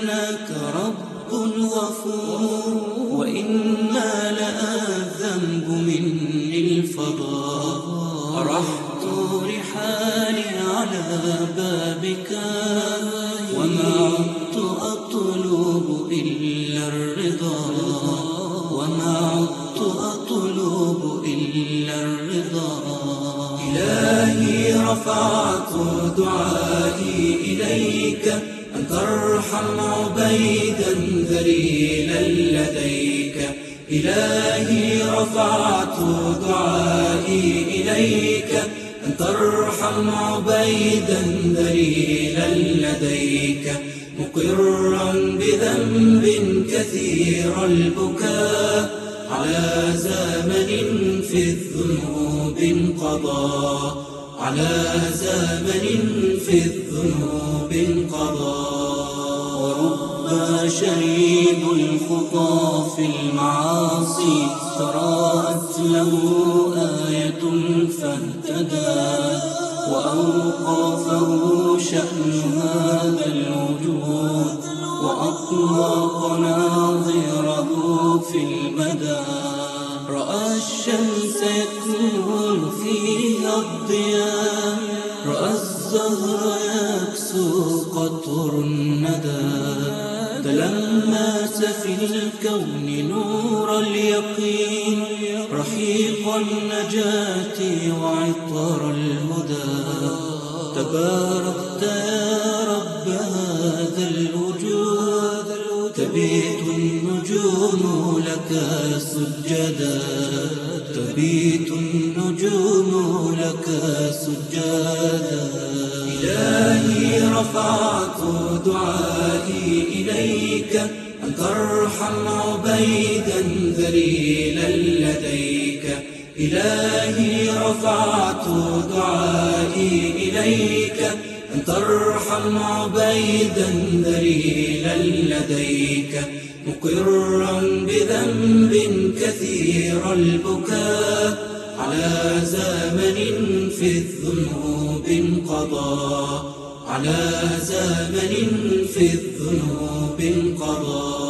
أنك رب غفور، وإنا لأذنب مني الفضاء. أرحت رحالي على بابك وما عدت أطلب إلا الرضا، وما عدت أطلب إلا الرضا. إلهي رفعت دعائي إليك أن ترحم عبيدا ذليلا لديك. إلهي رفعت دعائي إليك أن ترحم عبيدا ذليلا لديك، مقرا بذنب كثير البكاء على زمن في الذنوب انقضى، على زمن في الذنوب انقضى. ورب شريد الخطى في المعاصي تراءت له آية فاهتدى، وأوقافه شأن هذا الوجود وأطلق ناظره في المدى. رأى الشمس يكمن فيها الضياء، رأى الزهر يكسو قطر الندى. تلمس في الكون نور اليقين، رحيق النجاة وعطر الهدى. تباركت يا رب هذا الوجود، تبيت النجوم لك سجدا، تبيت النجوم لك سجدا. إلهي رفعت دعائي إليك أن ترحم عبيدا ذليلا لديك. إلهي رفعت دعائي إليك أن ترحم عبيدا ذليلا لديك، مقرا بذنب كثير البكاء على زمن في الذنوب انقضى، على زمن في الذنوب انقضى.